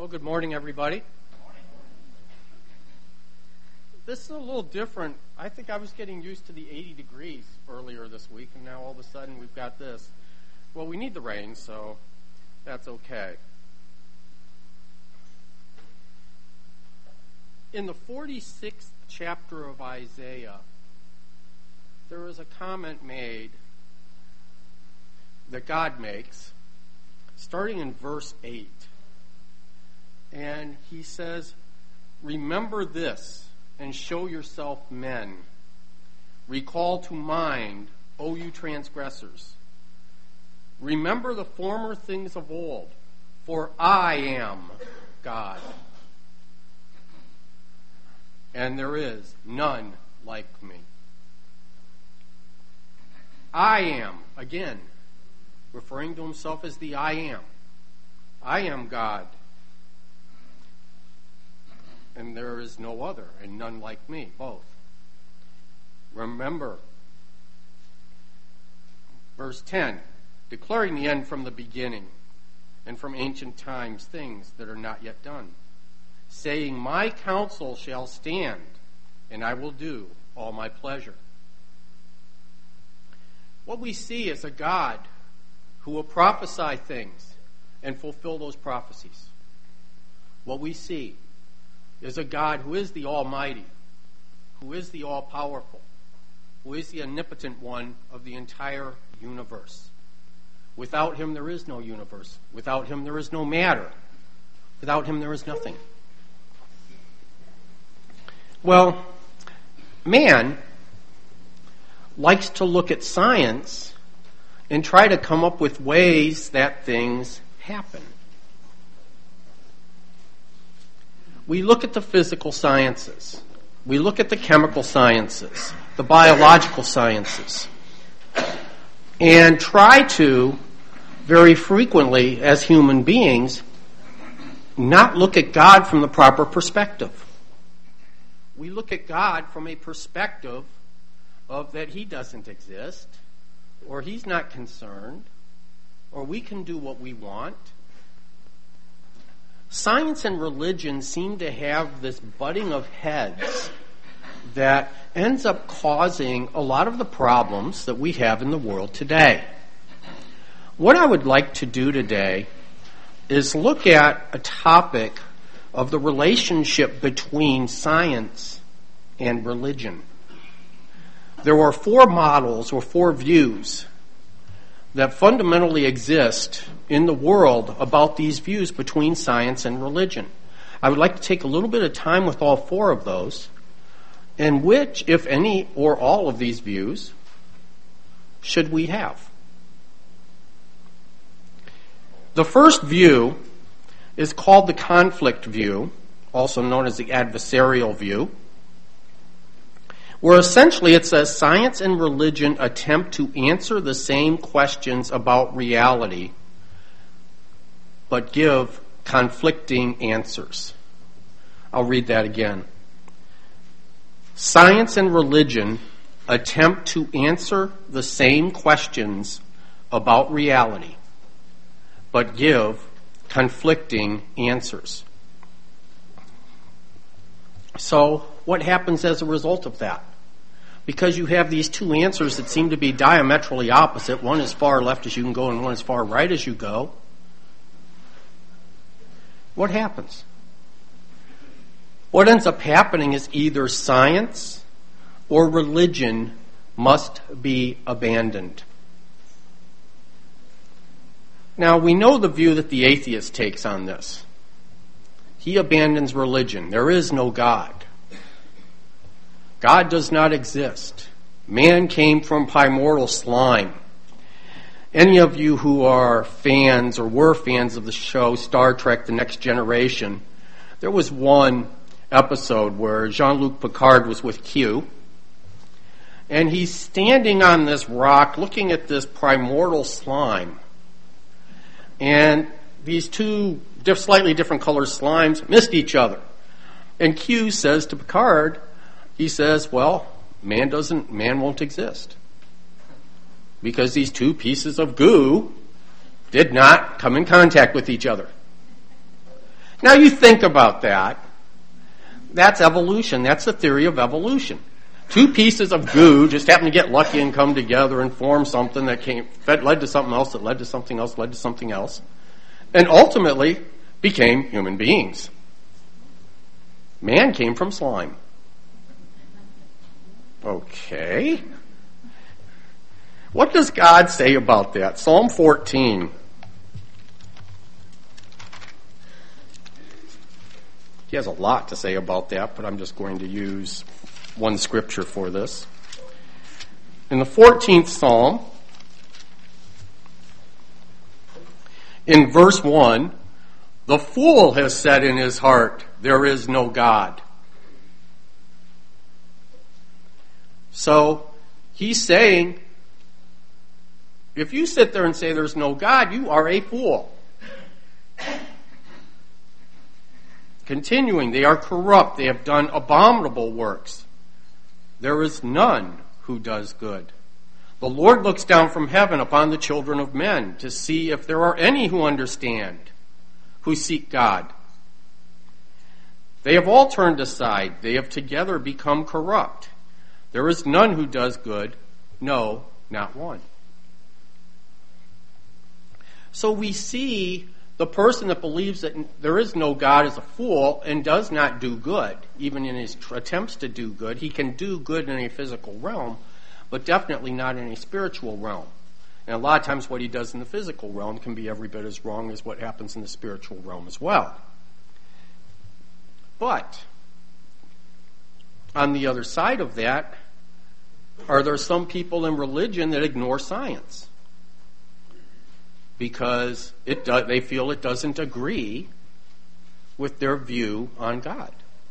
Well, good morning, everybody. This is a little different. I think I was getting used to the 80 degrees earlier this week, and now all of a sudden we've got this. Well, we need the rain, so that's okay. In the 46th chapter of Isaiah, there is a comment made that God makes, starting in verse 8. And he says, "Remember this, and show yourself men. Recall to mind, O you transgressors. Remember the former things of old, for I am God. And there is none like me." I am, again, referring to himself as the I am. I am God. And there is no other, and none like me, both. Remember, verse 10, declaring the end from the beginning, and from ancient times things that are not yet done, saying, my counsel shall stand, and I will do all my pleasure. What we see is a God who will prophesy things and fulfill those prophecies. What we see is a God who is the Almighty, who is the All-Powerful, who is the omnipotent one of the entire universe. Without him, there is no universe. Without him, there is no matter. Without him, there is nothing. Well, man likes to look at science and try to come up with ways that things happen. We look at the physical sciences. We look at the chemical sciences, the biological sciences, and try to, very frequently as human beings, not look at God from the proper perspective. We look at God from a perspective of that he doesn't exist, or he's not concerned, or we can do what we want. Science and religion seem to have this butting of heads that ends up causing a lot of the problems that we have in the world today. What I would like to do today is look at a topic of the relationship between science and religion. There are four models or four views that fundamentally exist in the world about these views between science and religion. I would like to take a little bit of time with all four of those, and which, if any or all of these views, should we have? The first view is called the conflict view, also known as the adversarial view, where essentially it says science and religion attempt to answer the same questions about reality, but give conflicting answers. I'll read that again. Science and religion attempt to answer the same questions about reality, but give conflicting answers. So, what happens as a result of that? Because you have these two answers that seem to be diametrally opposite, one as far left as you can go and one as far right as you go, what happens? What ends up happening is either science or religion must be abandoned. Now, we know the view that the atheist takes on this. He abandons religion. There is no God. God does not exist. Man came from primordial slime. Any of you who are fans or were fans of the show Star Trek: The Next Generation, there was one episode where Jean-Luc Picard was with Q, and he's standing on this rock looking at this primordial slime. And these two slightly different colored slimes missed each other. And Q says to Picard, he says, well, man won't exist. Because these two pieces of goo did not come in contact with each other. Now you think about that. That's evolution. That's the theory of evolution. Two pieces of goo just happen to get lucky and come together and form something that led to something else, that led to something else, led to something else, and ultimately became human beings. Man came from slime. Okay. What does God say about that? Psalm 14. He has a lot to say about that, but I'm just going to use one scripture for this. In the 14th Psalm, in verse 1, the fool has said in his heart, there is no God. So, he's saying, if you sit there and say there's no God, you are a fool. Continuing, they are corrupt. They have done abominable works. There is none who does good. The Lord looks down from heaven upon the children of men to see if there are any who understand, who seek God. They have all turned aside. They have together become corrupt. There is none who does good. No, not one. So we see the person that believes that there is no God is a fool and does not do good, even in his attempts to do good. He can do good in a physical realm, but definitely not in a spiritual realm. And a lot of times what he does in the physical realm can be every bit as wrong as what happens in the spiritual realm as well. But, on the other side of that, are there some people in religion that ignore science? Because they feel it doesn't agree with their view on God.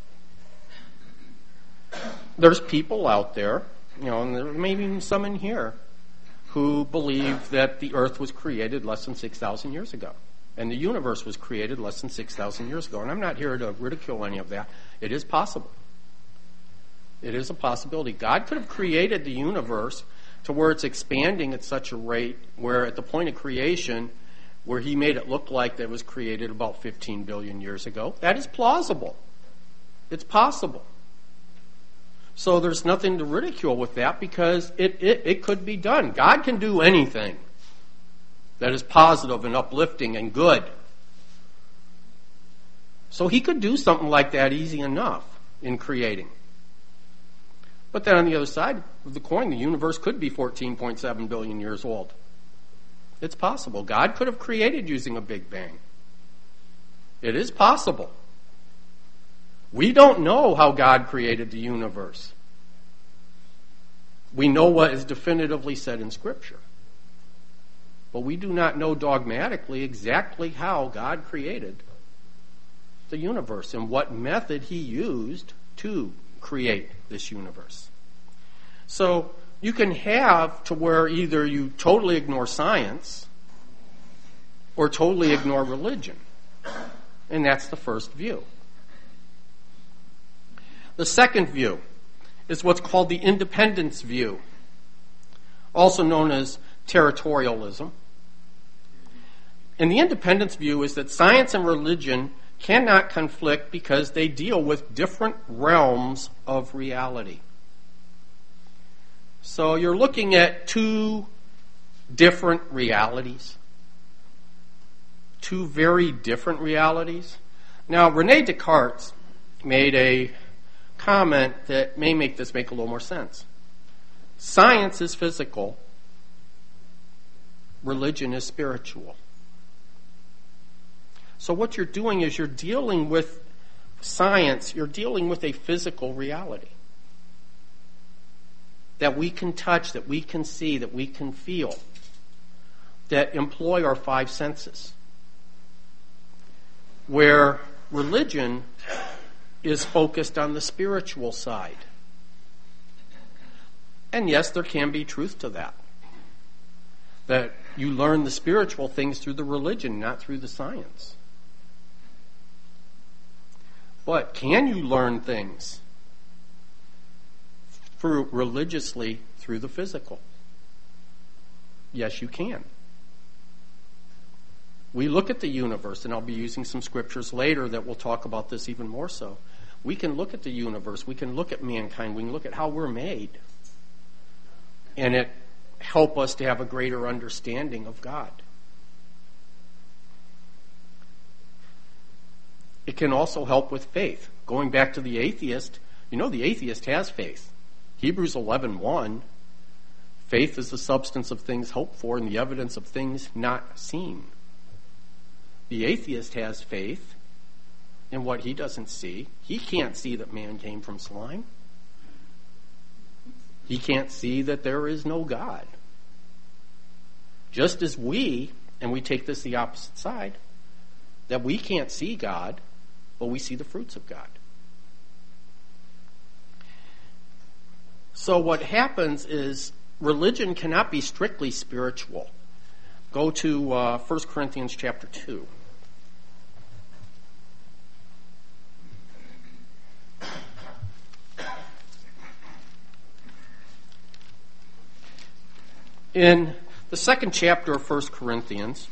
There's people out there, and there may be even some in here, who believe that the earth was created less than 6,000 years ago. And the universe was created less than 6,000 years ago. And I'm not here to ridicule any of that. It is possible. It is a possibility. God could have created the universe to where it's expanding at such a rate where at the point of creation, where he made it look like that it was created about 15 billion years ago. That is plausible. It's possible. So there's nothing to ridicule with that because it could be done. God can do anything that is positive and uplifting and good. So he could do something like that easy enough in creating. But then on the other side of the coin, the universe could be 14.7 billion years old. It's possible. God could have created using a Big Bang. It is possible. We don't know how God created the universe. We know what is definitively said in Scripture. But we do not know dogmatically exactly how God created the universe and what method he used to create this universe. So you can have to where either you totally ignore science or totally ignore religion. And that's the first view. The second view is what's called the independence view, also known as territorialism. And the independence view is that science and religion cannot conflict because they deal with different realms of reality. So you're looking at two different realities. Two very different realities. Now, Rene Descartes made a comment that may make this make a little more sense. Science is physical. Religion is spiritual. So what you're doing is you're dealing with science, you're dealing with a physical reality that we can touch, that we can see, that we can feel, that employ our five senses. Where religion is focused on the spiritual side. And yes, there can be truth to that. That you learn the spiritual things through the religion, not through the science. But can you learn things religiously through the physical? Yes, you can. We look at the universe, and I'll be using some scriptures later that will talk about this even more so. We can look at the universe, we can look at mankind, we can look at how we're made, and it help us to have a greater understanding of God. It can also help with faith. Going back to the atheist, the atheist has faith. Hebrews 11:1, faith is the substance of things hoped for and the evidence of things not seen. The atheist has faith in what he doesn't see. He can't see that man came from slime. He can't see that there is no God. Just as we, and we take this the opposite side, that we can't see God, but we see the fruits of God. So what happens is religion cannot be strictly spiritual. Go to 1 Corinthians chapter 2. In the second chapter of 1 Corinthians,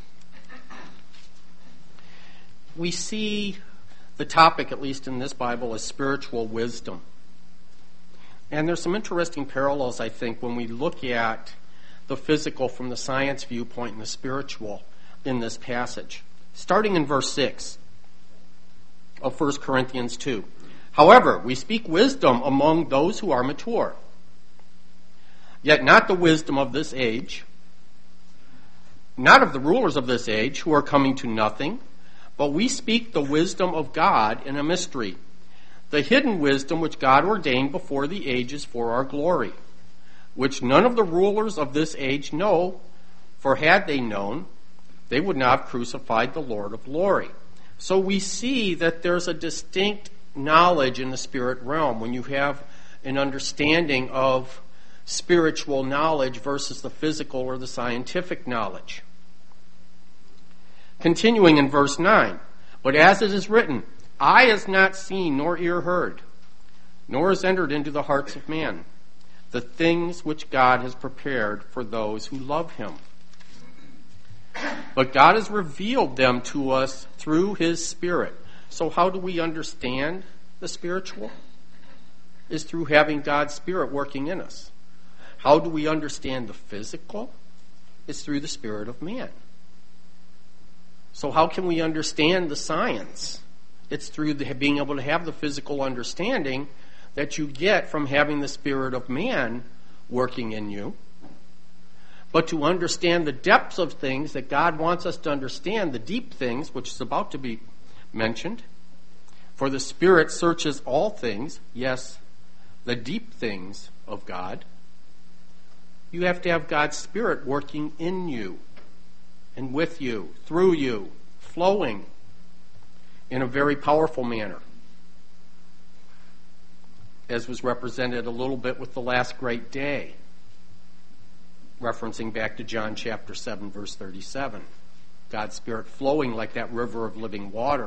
we see the topic, at least in this Bible, is spiritual wisdom. And there's some interesting parallels, I think, when we look at the physical from the science viewpoint and the spiritual in this passage. Starting in verse 6 of 1 Corinthians 2. However, we speak wisdom among those who are mature, yet not the wisdom of this age, not of the rulers of this age who are coming to nothing, but we speak the wisdom of God in a mystery, the hidden wisdom which God ordained before the ages for our glory, which none of the rulers of this age know, for had they known, they would not have crucified the Lord of glory. So we see that there's a distinct knowledge in the spirit realm when you have an understanding of spiritual knowledge versus the physical or the scientific knowledge. Continuing in verse 9, but as it is written, eye has not seen nor ear heard, nor has entered into the hearts of man, the things which God has prepared for those who love him. But God has revealed them to us through his Spirit. So how do we understand the spiritual? Is through having God's Spirit working in us. How do we understand the physical? It's through the spirit of man. So how can we understand the science? It's through being able to have the physical understanding that you get from having the spirit of man working in you. But to understand the depths of things that God wants us to understand, the deep things, which is about to be mentioned, for the Spirit searches all things, yes, the deep things of God, you have to have God's Spirit working in you and with you, through you, flowing in a very powerful manner, as was represented a little bit with the last great day, referencing back to John chapter 7, verse 37. God's Spirit flowing like that river of living water.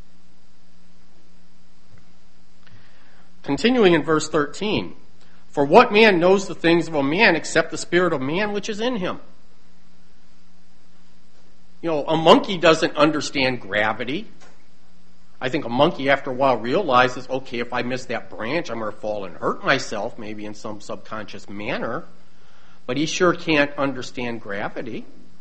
Continuing in verse 13, for what man knows the things of a man except the spirit of man which is in him? A monkey doesn't understand gravity. I think a monkey after a while realizes, okay, if I miss that branch, I'm going to fall and hurt myself, maybe in some subconscious manner. But he sure can't understand gravity.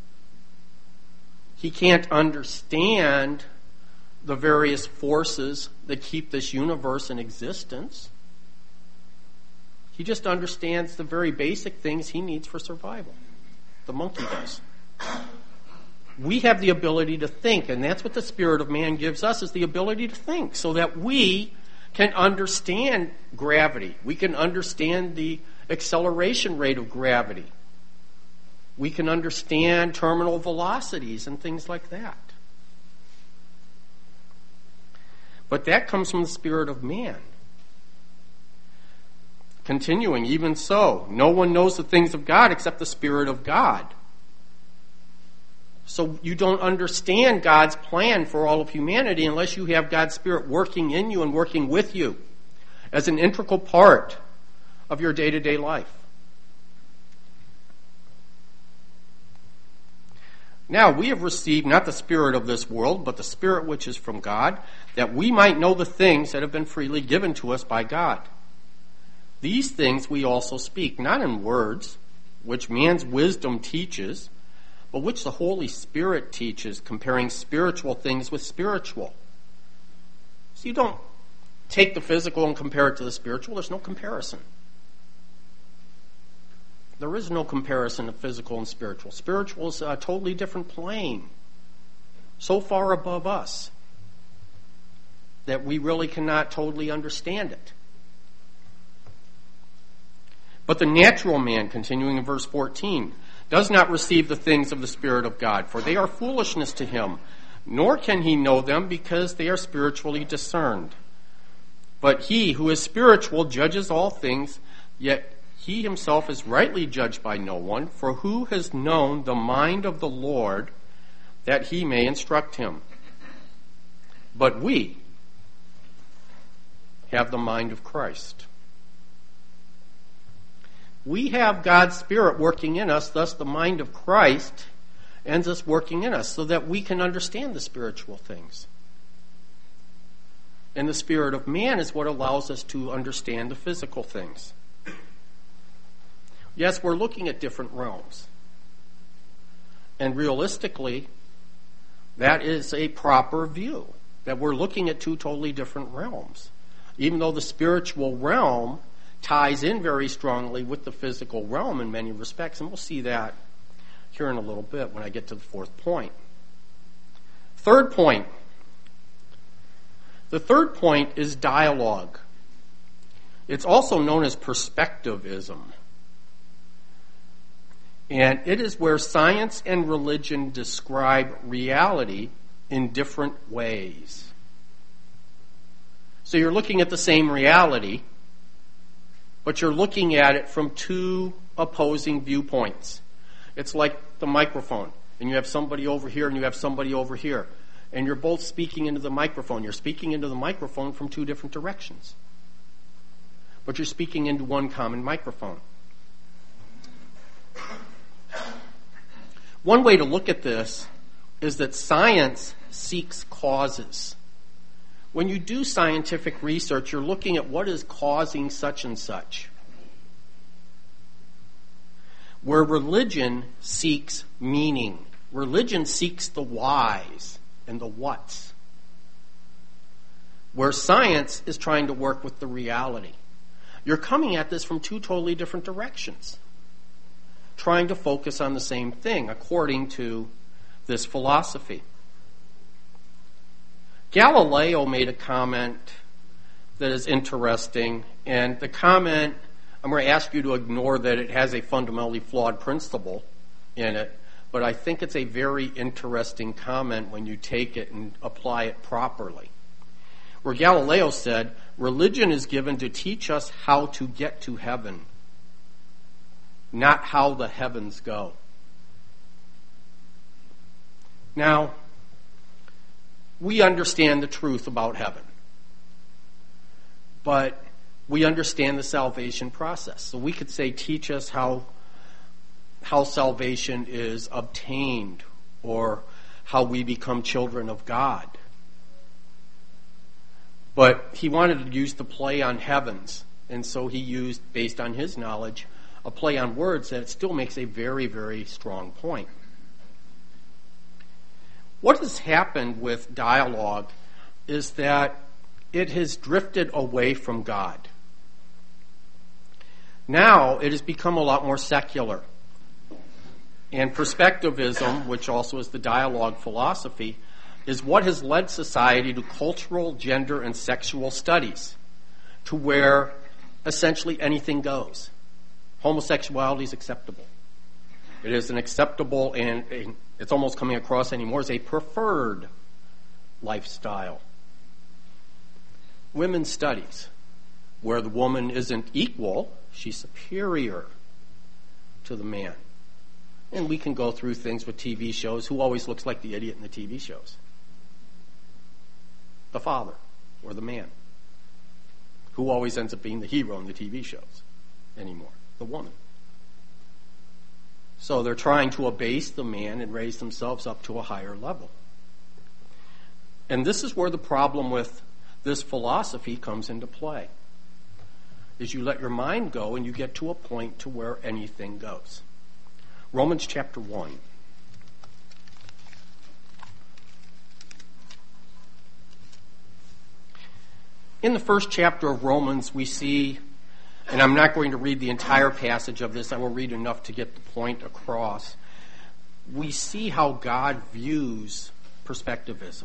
He can't understand the various forces that keep this universe in existence. He just understands the very basic things he needs for survival. The monkey does. We have the ability to think, and that's what the spirit of man gives us, is the ability to think, so that we can understand gravity. We can understand the acceleration rate of gravity. We can understand terminal velocities and things like that. But that comes from the spirit of man. Continuing, even so, no one knows the things of God except the Spirit of God. So you don't understand God's plan for all of humanity unless you have God's Spirit working in you and working with you as an integral part of your day-to-day life. Now we have received not the spirit of this world, but the Spirit which is from God, that we might know the things that have been freely given to us by God. These things we also speak, not in words, which man's wisdom teaches, but which the Holy Spirit teaches, comparing spiritual things with spiritual. So you don't take the physical and compare it to the spiritual. There's no comparison. There is no comparison of physical and spiritual. Spiritual is a totally different plane, so far above us that we really cannot totally understand it. But the natural man, continuing in verse 14, does not receive the things of the Spirit of God, for they are foolishness to him, nor can he know them because they are spiritually discerned. But he who is spiritual judges all things, yet he himself is rightly judged by no one, for who has known the mind of the Lord that he may instruct him? But we have the mind of Christ. We have God's Spirit working in us, thus the mind of Christ ends us working in us so that we can understand the spiritual things. And the spirit of man is what allows us to understand the physical things. Yes, we're looking at different realms. And realistically, that is a proper view, that we're looking at two totally different realms. Even though the spiritual realm ties in very strongly with the physical realm in many respects, and we'll see that here in a little bit when I get to the fourth point. Third point. The third point is dialogue. It's also known as perspectivism. And it is where science and religion describe reality in different ways. So you're looking at the same reality, but you're looking at it from two opposing viewpoints. It's like the microphone, and you have somebody over here and you have somebody over here, and you're both speaking into the microphone. You're speaking into the microphone from two different directions, but you're speaking into one common microphone. One way to look at this is that science seeks causes. When you do scientific research, you're looking at what is causing such and such. Where religion seeks meaning. Religion seeks the whys and the whats. Where science is trying to work with the reality. You're coming at this from two totally different directions, trying to focus on the same thing according to this philosophy. Galileo made a comment that is interesting, and the comment, I'm going to ask you to ignore that it has a fundamentally flawed principle in it, but I think it's a very interesting comment when you take it and apply it properly. Where Galileo said, religion is given to teach us how to get to heaven, not how the heavens go. Now, we understand the truth about heaven, but we understand the salvation process. So we could say, teach us how salvation is obtained, or how we become children of God. But he wanted to use the play on heavens, and so he used, based on his knowledge, a play on words that still makes a very, very strong point. What has happened with dialogue is that it has drifted away from God. Now it has become a lot more secular. And perspectivism, which also is the dialogue philosophy, is what has led society to cultural, gender, and sexual studies, to where essentially anything goes. Homosexuality is acceptable. It is an acceptable, and it's almost coming across anymore as a preferred lifestyle. Women's studies, where the woman isn't equal, she's superior to the man. And we can go through things with TV shows. Who always looks like the idiot in the TV shows? The father or the man. Who always ends up being the hero in the TV shows anymore? The woman. So they're trying to abase the man and raise themselves up to a higher level. And this is where the problem with this philosophy comes into play. Is you let your mind go and you get to a point to where anything goes. Romans chapter 1. In the first chapter of Romans, we see, and I'm not going to read the entire passage of this, I will read enough to get the point across. We see how God views perspectivism.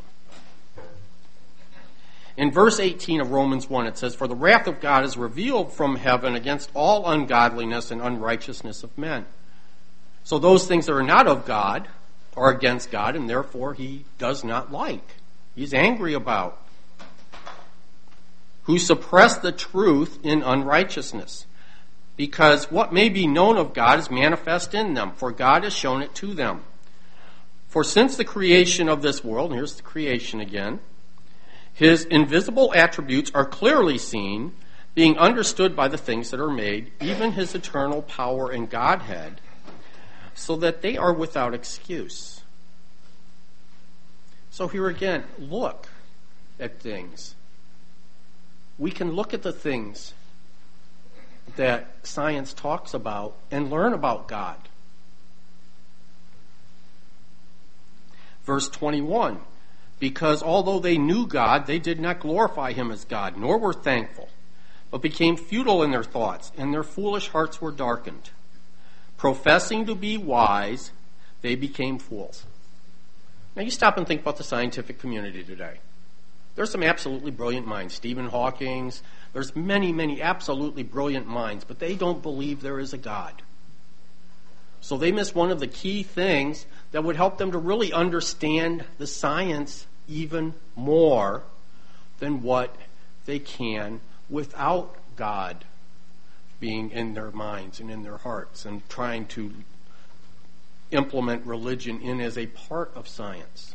In verse 18 of Romans 1, it says, "For the wrath of God is revealed from heaven against all ungodliness and unrighteousness of men." So those things that are not of God are against God, and therefore he does not like. He's angry about. "Who suppress the truth in unrighteousness, because what may be known of God is manifest in them, for God has shown it to them. For since the creation of this world," and here's the creation again, "his invisible attributes are clearly seen, being understood by the things that are made, even his eternal power and Godhead, so that they are without excuse." So here again, look at things. We can look at the things that science talks about and learn about God. Verse 21, "Because although they knew God, they did not glorify him as God, nor were thankful, but became futile in their thoughts, and their foolish hearts were darkened. Professing to be wise, they became fools." Now you stop and think about the scientific community today. There's some absolutely brilliant minds. Stephen Hawking, there's many, many absolutely brilliant minds, but they don't believe there is a God. So they miss one of the key things that would help them to really understand the science even more than what they can without God being in their minds and in their hearts and trying to implement religion in as a part of science.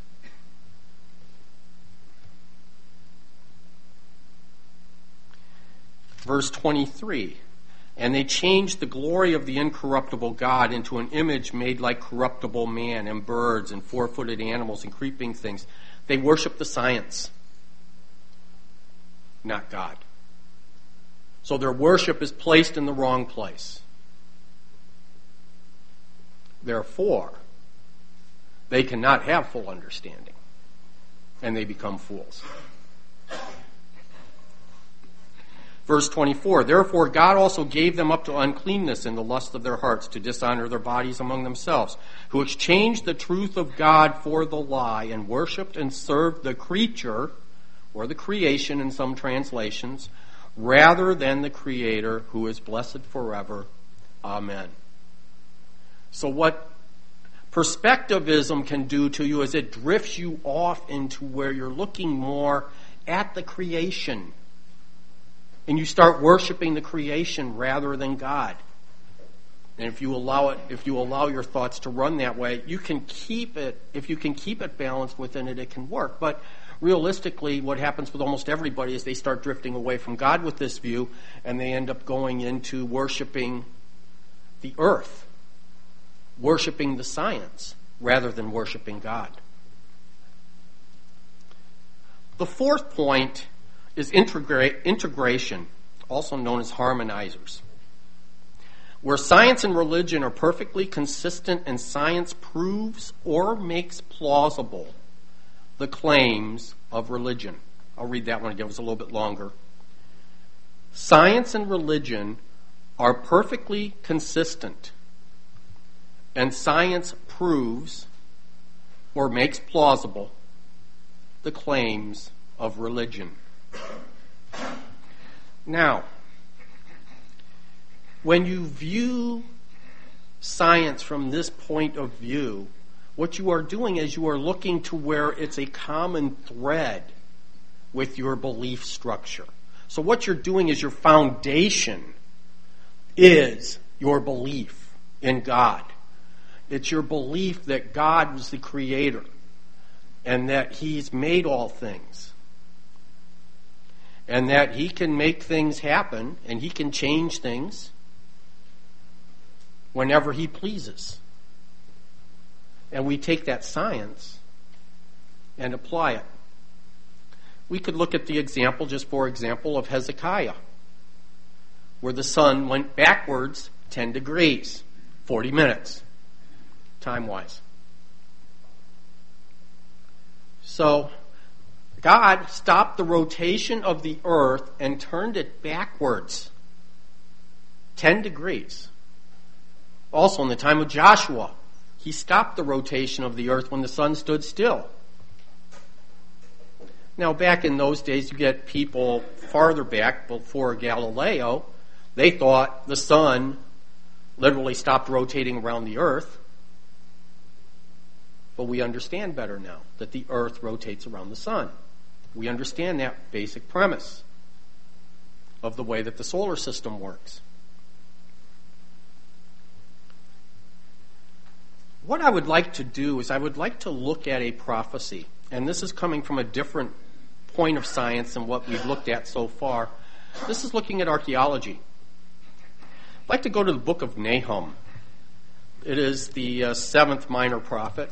Verse 23, "And they changed the glory of the incorruptible God into an image made like corruptible man and birds and four-footed animals and creeping things." They worship the science, not God. So their worship is placed in the wrong place. Therefore, they cannot have full understanding, and they become fools. Verse 24, "Therefore God also gave them up to uncleanness in the lust of their hearts, to dishonor their bodies among themselves, who exchanged the truth of God for the lie, and worshipped and served the creature," or the creation in some translations, "rather than the Creator, who is blessed forever. Amen." So what perspectivism can do to you is it drifts you off into where you're looking more at the creation. And you start worshiping the creation rather than God. And if you allow your thoughts to run that way, you can keep it. If you can keep it balanced within it, it can work. But realistically, what happens with almost everybody is they start drifting away from God with this view, and they end up going into worshiping the earth, worshiping the science, rather than worshiping God. The fourth point is integration, also known as harmonizers. Where science and religion are perfectly consistent and science proves or makes plausible the claims of religion. I'll read that one again, it was a little bit longer. Science and religion are perfectly consistent and science proves or makes plausible the claims of religion. Now, when you view science from this point of view, what you are doing is you are looking to where it's a common thread with your belief structure. So what you're doing is your foundation is your belief in God. It's your belief that God was the creator and that He's made all things. And that He can make things happen and He can change things whenever He pleases. and we take that science and apply it. We could look at the example, just for example, of Hezekiah, where the sun went backwards 10 degrees, 40 minutes, time-wise. So, God stopped the rotation of the earth and turned it backwards 10 degrees. Also, in the time of Joshua, he stopped the rotation of the earth when the sun stood still. Now, back in those days, you get people farther back, before Galileo, they thought the sun literally stopped rotating around the earth. But we understand better now that the earth rotates around the sun. We understand that basic premise of the way that the solar system works. What I would like to do is I would like to look at a prophecy, and this is coming from a different point of science than what we've looked at so far. This is looking at archaeology. I'd like to go to the book of Nahum. It is the seventh minor prophet.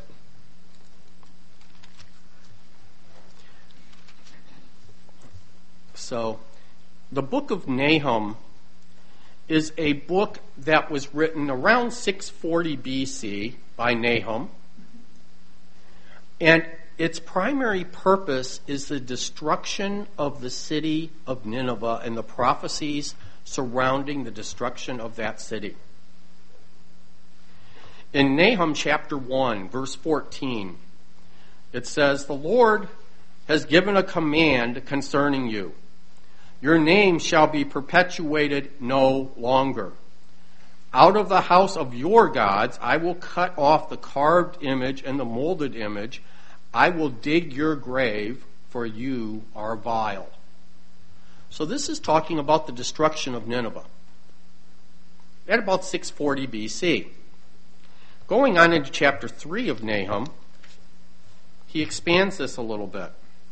So, the book of Nahum is a book that was written around 640 BC by Nahum. And its primary purpose is the destruction of the city of Nineveh and the prophecies surrounding the destruction of that city. In Nahum chapter 1, verse 14, it says, "The Lord has given a command concerning you. Your name shall be perpetuated no longer. Out of the house of your gods I will cut off the carved image and the molded image. I will dig your grave, for you are vile." So this is talking about the destruction of Nineveh at about 640 BC. Going on into chapter 3 of Nahum, he expands this a little bit.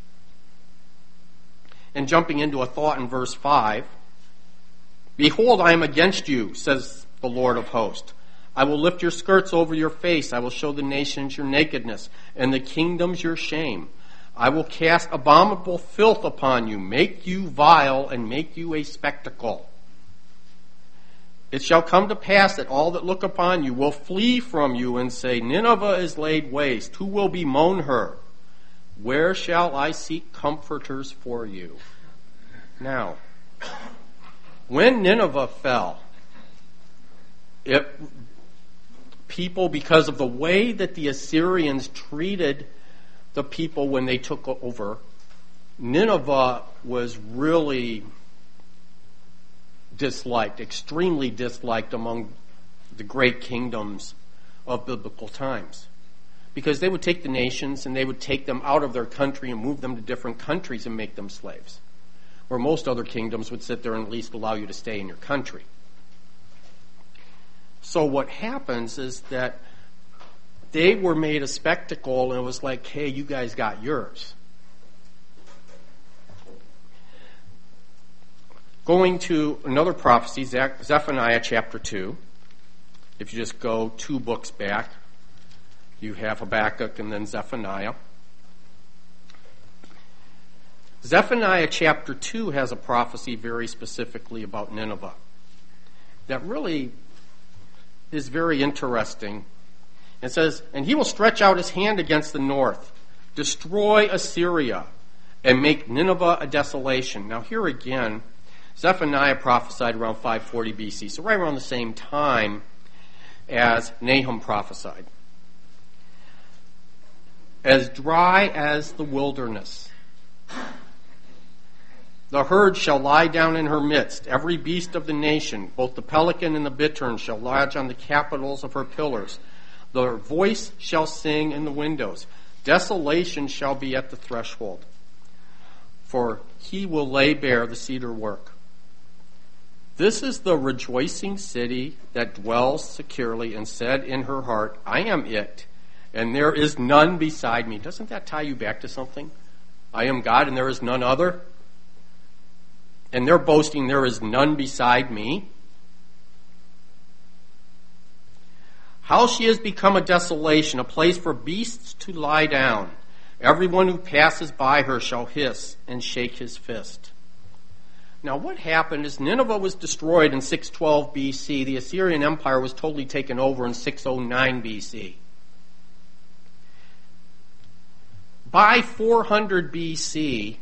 And jumping into a thought in verse 5, "Behold, I am against you, says the Lord of hosts. I will lift your skirts over your face. I will show the nations your nakedness, and the kingdoms your shame. I will cast abominable filth upon you, make you vile, and make you a spectacle. It shall come to pass that all that look upon you will flee from you and say, Nineveh is laid waste. Who will bemoan her? Where shall I seek comforters for you?" Now, when Nineveh fell, people, because of the way that the Assyrians treated the people when they took over, Nineveh was really disliked, extremely disliked among the great kingdoms of biblical times. Because they would take the nations and they would take them out of their country and move them to different countries and make them slaves. Where most other kingdoms would sit there and at least allow you to stay in your country. So what happens is that they were made a spectacle and it was like, hey, you guys got yours. Going to another prophecy, Zephaniah chapter 2. If you just go 2 books back, you have Habakkuk and then Zephaniah. Zephaniah chapter 2 has a prophecy very specifically about Nineveh that really is very interesting. It says, "And he will stretch out his hand against the north, destroy Assyria, and make Nineveh a desolation." Now here again, Zephaniah prophesied around 540 BC, so right around the same time as Nahum prophesied. "As dry as the wilderness. The herd shall lie down in her midst. Every beast of the nation, both the pelican and the bittern, shall lodge on the capitals of her pillars. Their voice shall sing in the windows. Desolation shall be at the threshold. For he will lay bare the cedar work. This is the rejoicing city that dwells securely and said in her heart, I am it, and there is none beside me." Doesn't that tie you back to something? I am God and there is none other. And they're boasting, there is none beside me. How she has become a desolation, a place for beasts to lie down. Everyone who passes by her shall hiss and shake his fist. Now what happened is Nineveh was destroyed in 612 BC. The Assyrian Empire was totally taken over in 609 BC. By 400 BC,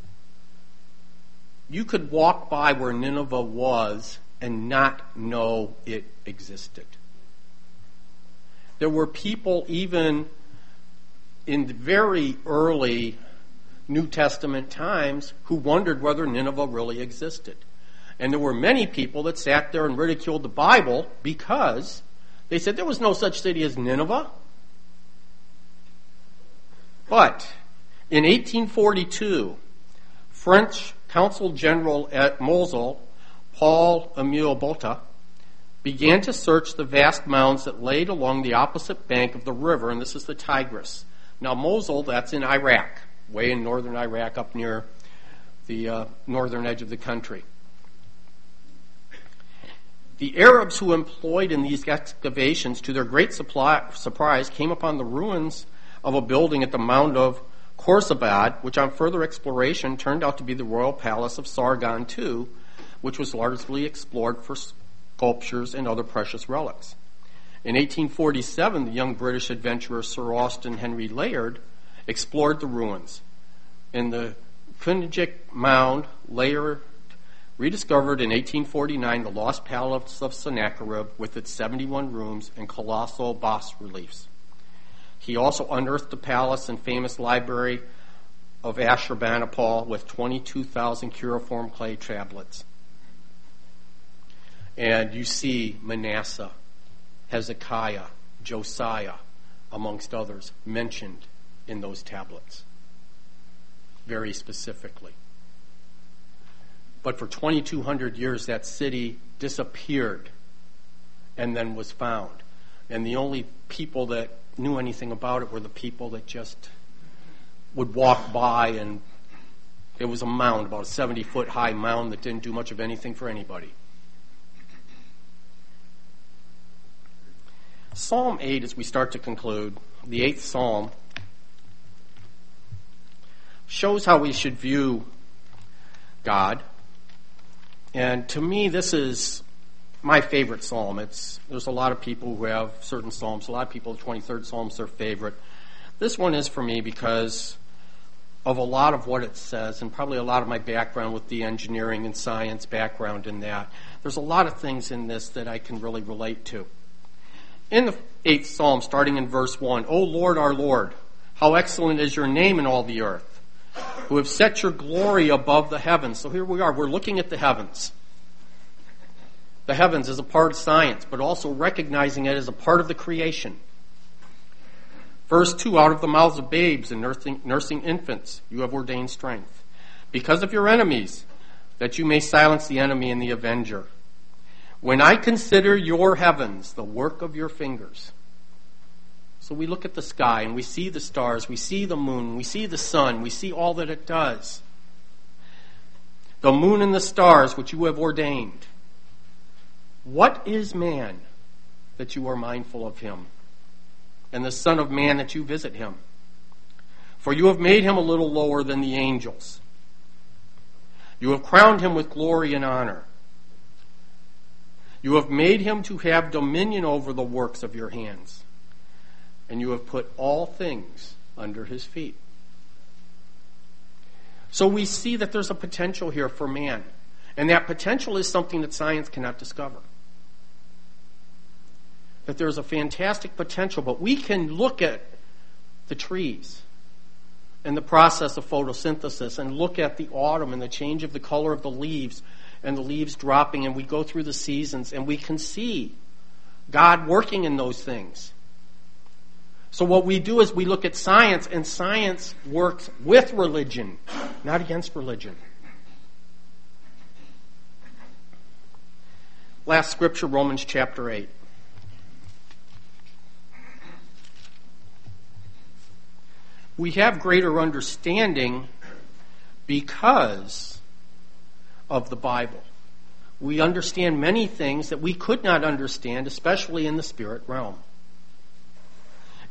you could walk by where Nineveh was and not know it existed. There were people even in the very early New Testament times who wondered whether Nineveh really existed. And there were many people that sat there and ridiculed the Bible because they said there was no such city as Nineveh. But in 1842, French Consul General at Mosul, Paul-Émile Botta, began to search the vast mounds that laid along the opposite bank of the river, and this is the Tigris. Now Mosul, that's in Iraq, way in northern Iraq, up near the northern edge of the country. The Arabs who employed in these excavations, to their great surprise, came upon the ruins of a building at the Mound of Khorsabad, which on further exploration turned out to be the royal palace of Sargon II, which was largely explored for sculptures and other precious relics. In 1847, the young British adventurer Sir Austin Henry Layard explored the ruins. In the Kunjik Mound, Layard rediscovered in 1849 the lost palace of Sennacherib with its 71 rooms and colossal bas-reliefs. He also unearthed the palace and famous library of Ashurbanipal with 22,000 cuneiform clay tablets. And you see Manasseh, Hezekiah, Josiah, amongst others, mentioned in those tablets, very specifically. But for 2,200 years, that city disappeared and then was found. And the only people that knew anything about it were the people that just would walk by, and it was a mound, about a 70-foot high mound that didn't do much of anything for anybody. Psalm 8, as we start to conclude, the 8th Psalm, shows how we should view God. And to me, this is my favorite psalm. There's a lot of people who have certain psalms. A lot of people, the 23rd Psalm's their favorite. This one is for me because of a lot of what it says, and probably a lot of my background with the engineering and science background in that. There's a lot of things in this that I can really relate to. In the 8th Psalm, starting in verse 1, O Lord, our Lord, how excellent is your name in all the earth, who have set your glory above the heavens. So here we are, we're looking at the heavens. The heavens as a part of science, but also recognizing it as a part of the creation. Verse 2, out of the mouths of babes and nursing infants, you have ordained strength, because of your enemies, that you may silence the enemy and the avenger. When I consider your heavens, the work of your fingers. So we look at the sky and we see the stars, we see the moon, we see the sun, we see all that it does. The moon and the stars which you have ordained. What is man that you are mindful of him, and the Son of Man that you visit him? For you have made him a little lower than the angels. You have crowned him with glory and honor. You have made him to have dominion over the works of your hands, and you have put all things under his feet. So we see that there's a potential here for man, and that potential is something that science cannot discover. That there's a fantastic potential, but we can look at the trees and the process of photosynthesis and look at the autumn and the change of the color of the leaves and the leaves dropping, and we go through the seasons and we can see God working in those things. So what we do is we look at science, and science works with religion, not against religion. Last scripture, Romans chapter 8. We have greater understanding because of the Bible. We understand many things that we could not understand, especially in the spirit realm.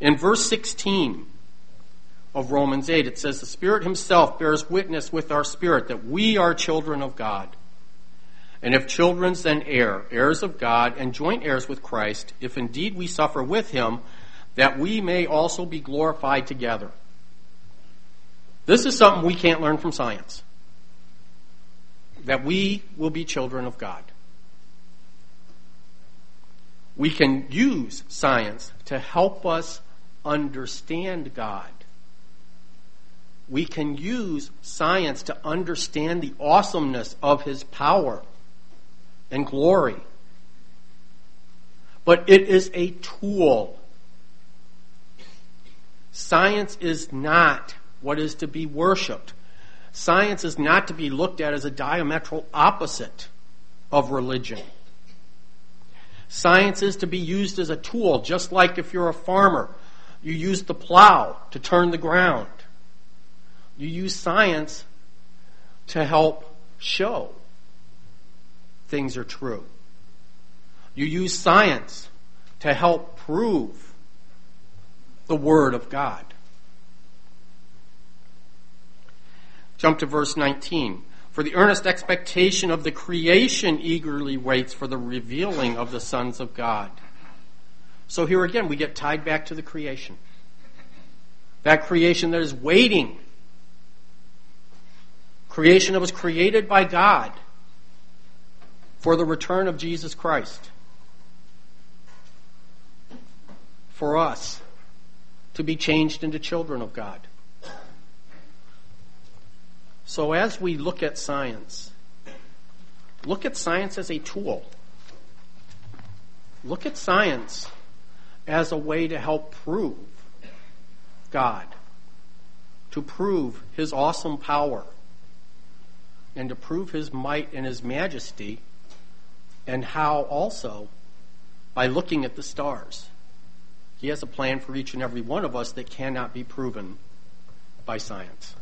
In verse 16 of Romans 8, it says, the Spirit himself bears witness with our spirit that we are children of God. And if children, then heirs of God, and joint heirs with Christ, if indeed we suffer with him, that we may also be glorified together. This is something we can't learn from science. That we will be children of God. We can use science to help us understand God. We can use science to understand the awesomeness of his power and glory. But it is a tool. Science is not what is to be worshipped. Science is not to be looked at as a diametral opposite of religion. Science is to be used as a tool, just like if you're a farmer, you use the plow to turn the ground. You use science to help show things are true. You use science to help prove the Word of God. Jump to verse 19. For the earnest expectation of the creation eagerly waits for the revealing of the sons of God. So here again, we get tied back to the creation. That creation that is waiting. Creation that was created by God for the return of Jesus Christ. For us to be changed into children of God. So as we look at science as a tool. Look at science as a way to help prove God, to prove his awesome power, and to prove his might and his majesty, and how also, by looking at the stars, he has a plan for each and every one of us that cannot be proven by science.